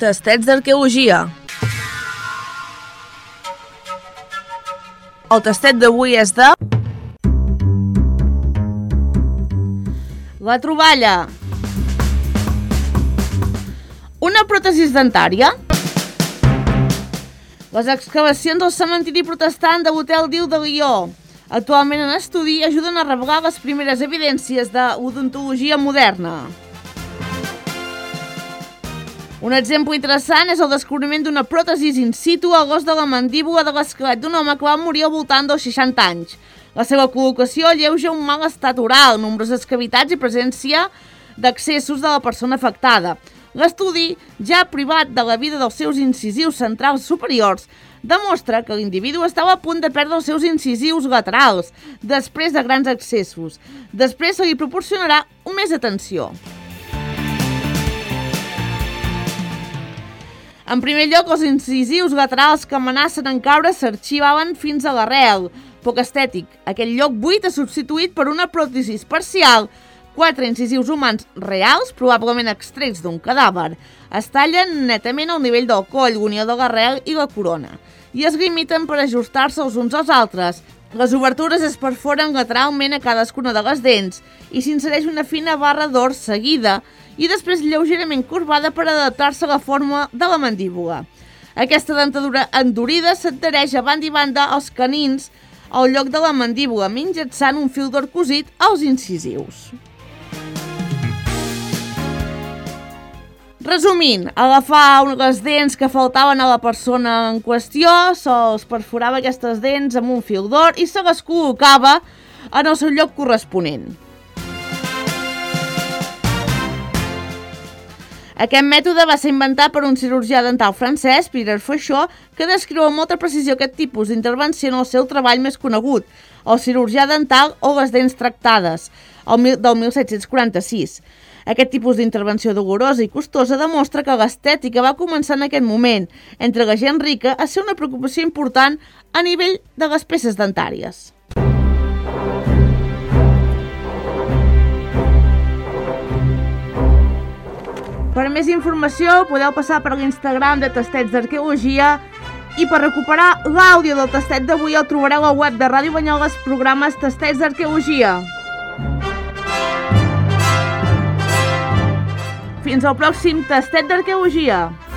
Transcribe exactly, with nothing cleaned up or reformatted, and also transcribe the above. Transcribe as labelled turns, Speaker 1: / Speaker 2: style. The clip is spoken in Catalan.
Speaker 1: Tastets d'arqueologia. El tastet d'avui és de... La troballa. Una pròtesi dentària. Les excavacions al cementiri protestant de l'Hotel Diu de Lió, actualment en estudi, ajuden a revelar les primeres evidències d'odontologia moderna. Un exemple interessant és el descobriment d'una pròtesi in situ a l'os de la mandíbula de l'esquelet d'un home que va morir al voltant dels seixanta anys. La seva col·locació alleuja un mal estat oral, nombroses cavitats i presència d'accessos de la persona afectada. L'estudi, ja privat de la vida dels seus incisius centrals superiors, demostra que l'individu estava a punt de perdre els seus incisius laterals, després de grans accessos. Després se li proporcionarà més atenció. En primer lloc, els incisius laterals que amenacen en caure s'arxivaven fins a l'arrel. Poc estètic. Aquell lloc buit és substituït per una pròtesi parcial. Quatre incisius humans reals, probablement extrets d'un cadàver, es tallen netament al nivell del coll, l'unió de l'arrel i la corona, i es limiten per ajustar-se els uns als altres. Les obertures es perforen lateralment a cadascuna de les dents i s'insereix una fina barra d'or seguida i després lleugerament corbada per adaptar-se a la forma de la mandíbula. Aquesta dentadura endurida s'adhereix a banda i banda als canins al lloc de la mandíbula, mitjançant un fil d'or cosit als incisius. Resumint, agafar les dents que faltaven a la persona en qüestió, se'ls perforava aquestes dents amb un fil d'or i se les col·locava en el seu lloc corresponent. Aquest mètode va ser inventat per un cirurgià dental francès, Pierre Fauchot, que descriu amb molta precisió aquest tipus d'intervenció en el seu treball més conegut, el cirurgià dental o les dents tractades, del mil set-cents quaranta-sis. Aquest tipus d'intervenció dolorosa i costosa demostra que l'estètica va començar en aquest moment, entre la gent rica, a ser una preocupació important a nivell de les peces dentàries. Per més informació podeu passar per l'Instagram de Tastets d'Arqueologia i per recuperar l'àudio del tastet d'avui el trobareu al web de Ràdio Banyoles, programes Tastets d'Arqueologia. Fins al pròxim tastet d'arqueologia.